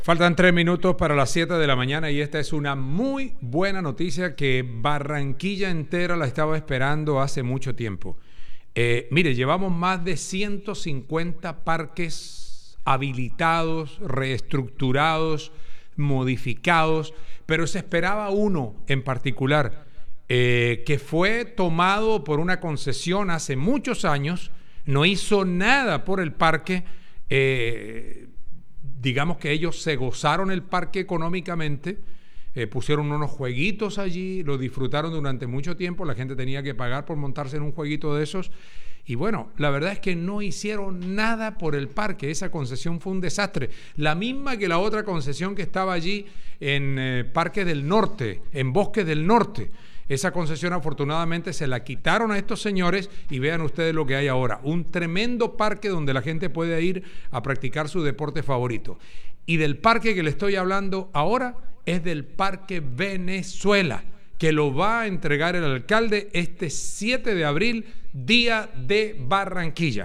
Faltan 3 minutos para las 7 de la mañana y esta es una muy buena noticia que Barranquilla entera la estaba esperando hace mucho tiempo. Mire, llevamos más de 150 parques habilitados, reestructurados, modificados, pero se esperaba uno en particular que fue tomado por una concesión hace muchos años, no hizo nada por el parque. Digamos que ellos se gozaron el parque económicamente, pusieron unos jueguitos allí, lo disfrutaron durante mucho tiempo, la gente tenía que pagar por montarse en un jueguito de esos, y bueno, la verdad es que no hicieron nada por el parque. Esa concesión fue un desastre, la misma que la otra concesión que estaba allí en Parque del Norte, en Bosque del Norte. Esa concesión afortunadamente se la quitaron a estos señores y vean ustedes lo que hay ahora. Un tremendo parque donde la gente puede ir a practicar su deporte favorito. Y del parque que le estoy hablando ahora es del Parque Venezuela, que lo va a entregar el alcalde este 7 de abril, Día de Barranquilla.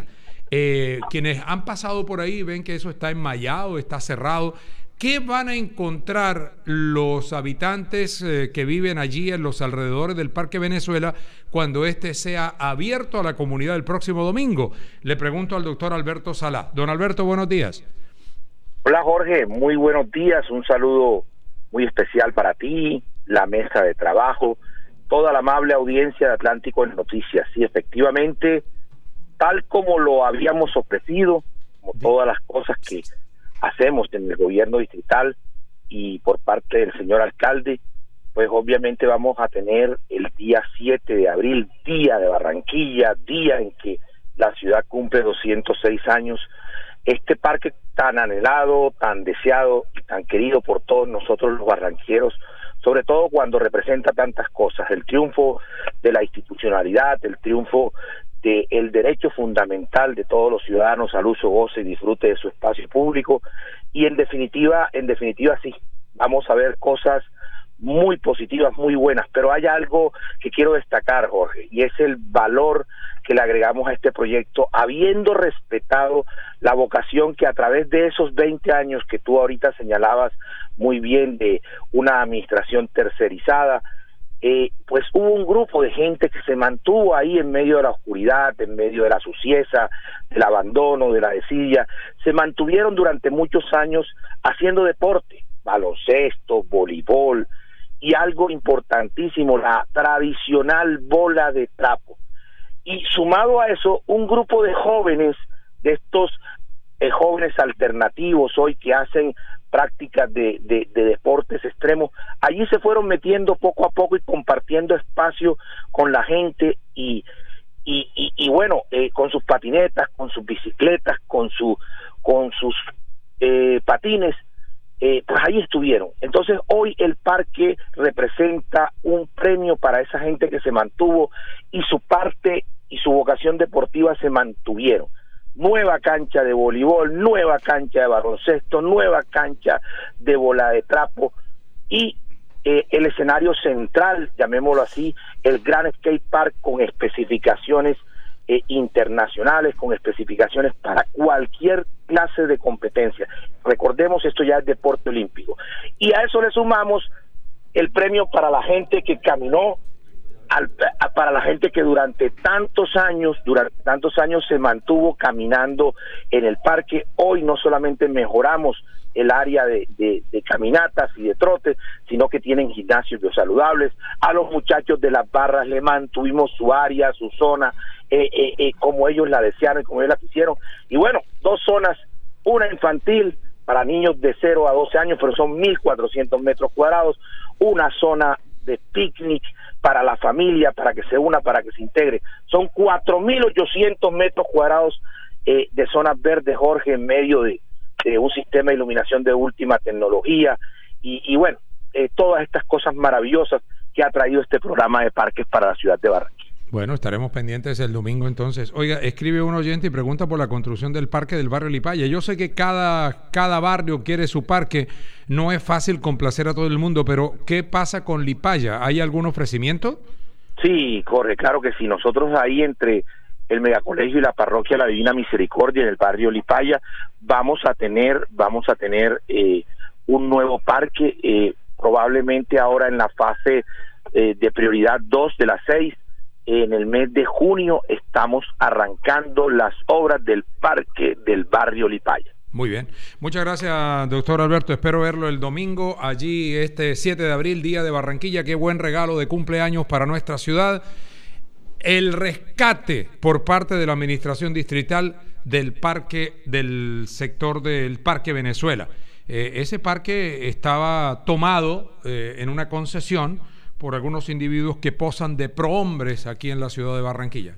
Quienes han pasado por ahí ven que eso está enmallado, está cerrado. ¿Qué van a encontrar los habitantes que viven allí en los alrededores del Parque Venezuela cuando este sea abierto a la comunidad el próximo domingo? Le pregunto al doctor Alberto Salá. Don Alberto, buenos días. Hola Jorge, muy buenos días. Un saludo muy especial para ti, la mesa de trabajo, toda la amable audiencia de Atlántico en Noticias. Sí, efectivamente, tal como lo habíamos ofrecido, como todas las cosas que hacemos en el gobierno distrital y por parte del señor alcalde, pues obviamente vamos a tener el día 7 de abril, Día de Barranquilla, día en que la ciudad cumple 206 años, este parque tan anhelado, tan deseado y tan querido por todos nosotros los barranqueros, sobre todo cuando representa tantas cosas, el triunfo de la institucionalidad, el triunfo del derecho fundamental de todos los ciudadanos al uso, goce y disfrute de su espacio público, y en definitiva sí, vamos a ver cosas muy positivas, muy buenas, pero hay algo que quiero destacar, Jorge, y es el valor que le agregamos a este proyecto, habiendo respetado la vocación que a través de esos 20 años que tú ahorita señalabas muy bien de una administración tercerizada, pues hubo un grupo de gente que se mantuvo ahí en medio de la oscuridad, en medio de la suciedad, del abandono, de la desidia, se mantuvieron durante muchos años haciendo deporte, baloncesto, voleibol y algo importantísimo, la tradicional bola de trapo. Y sumado a eso, un grupo de jóvenes, de estos jóvenes alternativos hoy que hacen prácticas de deportes extremos, allí se fueron metiendo poco a poco y compartiendo espacio con la gente y bueno, con sus patinetas, con sus bicicletas, con sus patines, pues ahí estuvieron. Entonces hoy el parque representa un premio para esa gente que se mantuvo y su parte y su vocación deportiva se mantuvieron. Nueva cancha de voleibol, nueva cancha de baloncesto, nueva cancha de bola de trapo y el escenario central, llamémoslo así, el gran skate park con especificaciones internacionales, con especificaciones para cualquier clase de competencia. Recordemos, esto ya es deporte olímpico. Y a eso le sumamos el premio para la gente que caminó, para la gente que durante tantos años se mantuvo caminando en el parque. Hoy no solamente mejoramos el área de caminatas y de trotes, sino que tienen gimnasios biosaludables. A los muchachos de las barras le mantuvimos su área, su zona, como ellos la desearon, como ellos la quisieron. Y bueno, 2 zonas, una infantil para niños de 0 a 12 años, pero son 1.400 metros cuadrados, una zona de picnic para la familia, para que se una, para que se integre. Son 4.800 metros cuadrados de zonas verdes, Jorge, en medio de un sistema de iluminación de última tecnología y bueno, todas estas cosas maravillosas que ha traído este programa de parques para la ciudad de Barranquilla. Bueno, estaremos pendientes el domingo entonces. Oiga, escribe un oyente y pregunta por la construcción del parque del barrio Lipaya. Yo sé que cada barrio quiere su parque, no es fácil complacer a todo el mundo, pero ¿qué pasa con Lipaya? ¿Hay algún ofrecimiento? Sí, corre, claro que sí. Nosotros ahí entre el megacolegio y la parroquia La Divina Misericordia en el barrio Lipaya vamos a tener un nuevo parque, probablemente ahora en la fase de prioridad 2 de las 6. En el mes de junio estamos arrancando las obras del parque del barrio Lipaya. Muy bien. Muchas gracias, doctor Alberto. Espero verlo el domingo, allí este 7 de abril, Día de Barranquilla. Qué buen regalo de cumpleaños para nuestra ciudad. El rescate por parte de la Administración Distrital del parque, del sector del Parque Venezuela. Ese parque estaba tomado en una concesión por algunos individuos que posan de prohombres aquí en la ciudad de Barranquilla.